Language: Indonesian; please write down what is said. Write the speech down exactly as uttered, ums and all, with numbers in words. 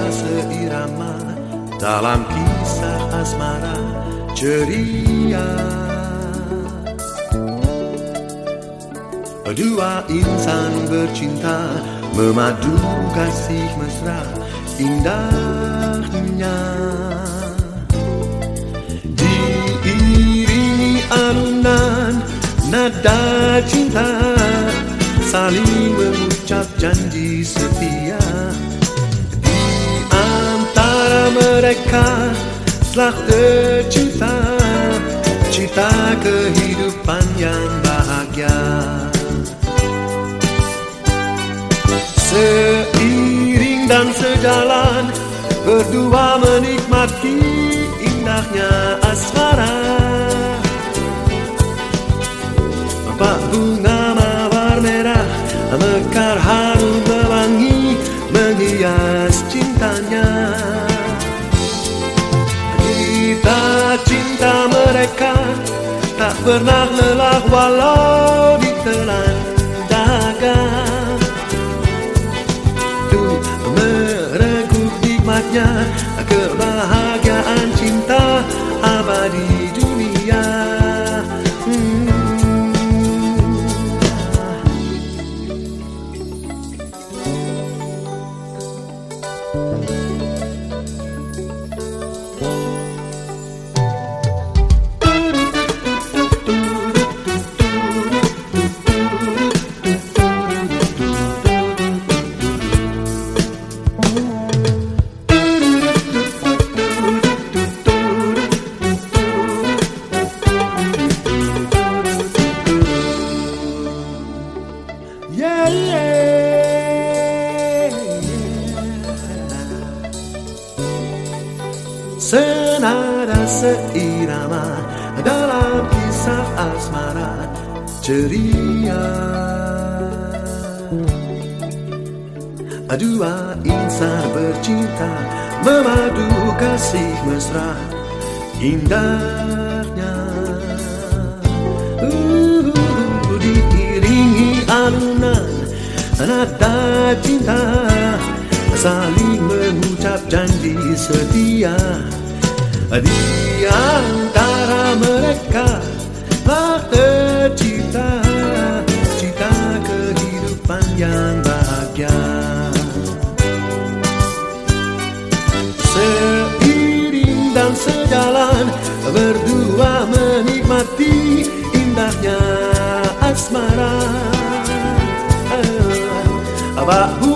seirama dalam kisah asmara ceria. Dua insan bercinta memadu kasih mesra indahnya, diiringi alunan nada cinta, saling mengucap janji setia. Di antara mereka telah tercipta cita kehidupan yang bahagia. Seiring dan sejalan berdua menikmati indahnya asmara. Bak bunga mawar merah mekar harum mewangi menghias cintanya. Kita cinta mereka tak pernah lelah walau ditelan daga. Tuh merengkuh nikmatnya kebahagiaan cinta abadi dunia. hmm. Yeah, yeah. Senada seirama dalam kisah asmara ceria. Dua insan bercinta memadu kasih mesra indahnya. uh, Diiringi alunan nada cinta, saling mengucap janji setia. Di antara mereka telah tercipta cita kehidupan yang bahagia. Seiring dan sejalan berdua menikmati indahnya asmara. Abah